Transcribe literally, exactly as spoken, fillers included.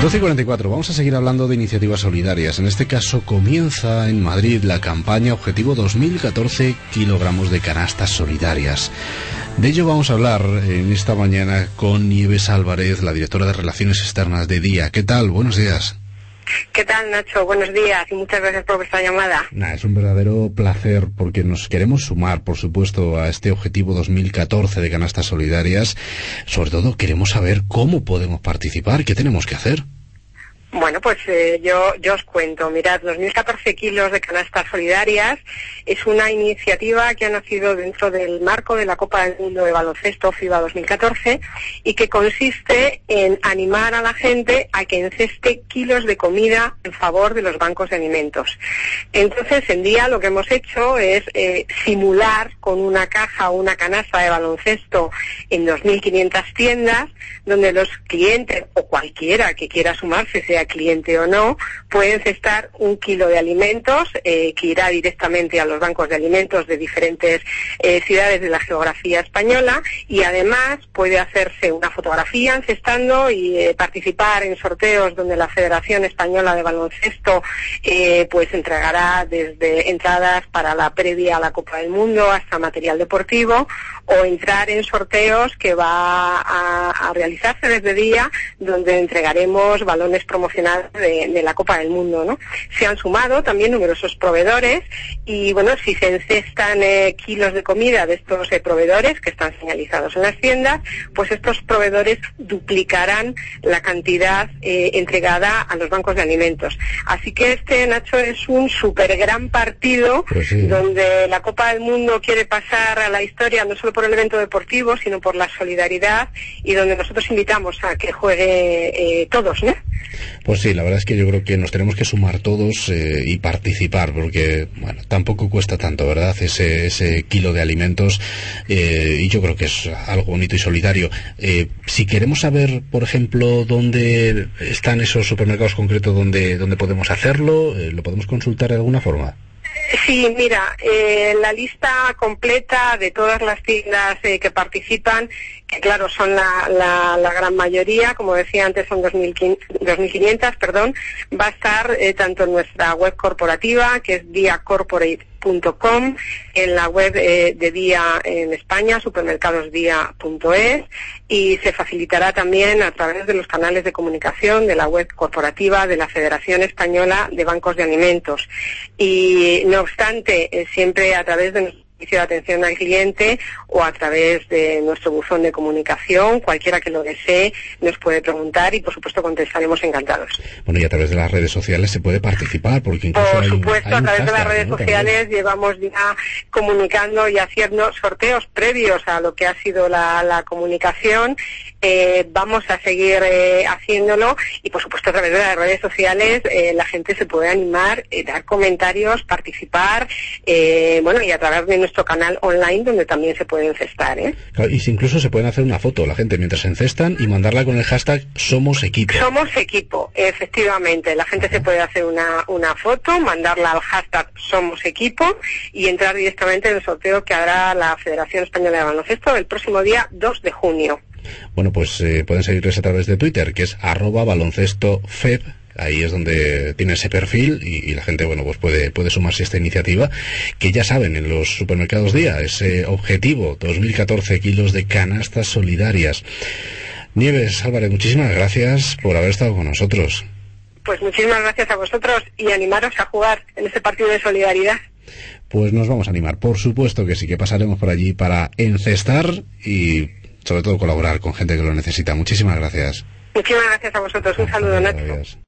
doce y cuarenta y cuatro, vamos a seguir hablando de iniciativas solidarias. En este caso comienza en Madrid la campaña Objetivo dos mil catorce, kilogramos de canastas solidarias. De ello vamos a hablar en esta mañana con Nieves Álvarez, la directora de Relaciones Externas de Día. ¿Qué tal? Buenos días. ¿Qué tal, Nacho? Buenos días y muchas gracias por vuestra llamada. Nah, es un verdadero placer porque nos queremos sumar, por supuesto, a este Objetivo dos mil catorce de canastas solidarias. Sobre todo queremos saber cómo podemos participar, qué tenemos que hacer. Bueno, pues eh, yo, yo os cuento. Mirad, dos mil catorce kilos de canastas solidarias es una iniciativa que ha nacido dentro del marco de la Copa del Mundo de Baloncesto FIBA dos mil catorce y que consiste en animar a la gente a que enceste kilos de comida en favor de los bancos de alimentos. Entonces, en Día lo que hemos hecho es eh, simular con una caja o una canasta de baloncesto en dos mil quinientas tiendas, donde los clientes o cualquiera que quiera sumarse, sea cliente o no, puede encestar un kilo de alimentos eh, que irá directamente a los bancos de alimentos de diferentes eh, ciudades de la geografía española, y además puede hacerse una fotografía encestando y eh, participar en sorteos donde la Federación Española de Baloncesto eh, pues entregará desde entradas para la previa a la Copa del Mundo hasta material deportivo, o entrar en sorteos que va a, a realizarse desde Día, donde entregaremos balones promocionales De, de la Copa del Mundo, ¿no? Se han sumado también numerosos proveedores y, bueno, si se encestan eh, kilos de comida de estos eh, proveedores que están señalizados en las tiendas, pues estos proveedores duplicarán la cantidad eh, entregada a los bancos de alimentos. Así que este, Nacho, es un súper gran partido, pues sí, donde la Copa del Mundo quiere pasar a la historia no solo por el evento deportivo, sino por la solidaridad, y donde nosotros invitamos a que juegue eh, todos, ¿no? Pues sí, la verdad es que yo creo que nos tenemos que sumar todos eh, y participar, porque bueno, tampoco cuesta tanto, ¿verdad? Ese, ese kilo de alimentos, eh, y yo creo que es algo bonito y solidario. Eh, si queremos saber, por ejemplo, dónde están esos supermercados concretos donde, donde podemos hacerlo, eh, ¿lo podemos consultar de alguna forma? Sí, mira, eh, la lista completa de todas las tiendas eh, que participan, que claro son la, la, la gran mayoría, como decía antes son dos mil quinientas, perdón, va a estar eh, tanto en nuestra web corporativa, que es dia corporate punto com, en la web eh, de Día en España, supermercados dia punto es, y se facilitará también a través de los canales de comunicación de la web corporativa de la Federación Española de Bancos de Alimentos. Y no obstante, eh, siempre a través de nuestro servicio de atención al cliente o a través de nuestro buzón de comunicación, cualquiera que lo desee nos puede preguntar y por supuesto contestaremos encantados. Bueno, y a través de las redes sociales se puede participar, porque incluso por hay, supuesto, hay a través hashtag, de las redes ¿no? sociales También. Llevamos ya comunicando y haciendo sorteos previos a lo que ha sido la, la comunicación. Eh, vamos a seguir eh, haciéndolo, y por supuesto a través de las redes sociales eh, la gente se puede animar, eh, dar comentarios, participar, eh, bueno, y a través de nuestro canal online, donde también se puede encestar, ¿eh? Claro, y si incluso se pueden hacer una foto la gente mientras encestan y mandarla con el hashtag Somos Equipo. Somos Equipo, efectivamente. La gente se puede hacer una, una foto, mandarla al hashtag Somos Equipo y entrar directamente en el sorteo que hará la Federación Española de Baloncesto el próximo día dos de junio. Bueno, pues eh, pueden seguirles a través de Twitter, que es arroba baloncestofeb. Ahí es donde tiene ese perfil y, y la gente, bueno, pues puede, puede sumarse a esta iniciativa, que ya saben, en los supermercados Día, ese objetivo, dos mil catorce kilos de canastas solidarias. Nieves Álvarez, muchísimas gracias por haber estado con nosotros. Pues muchísimas gracias a vosotros y animaros a jugar en este partido de solidaridad. Pues nos vamos a animar, por supuesto que sí, que pasaremos por allí para encestar y sobre todo colaborar con gente que lo necesita. Muchísimas gracias. Muchísimas gracias a vosotros. Un saludo, Nacho.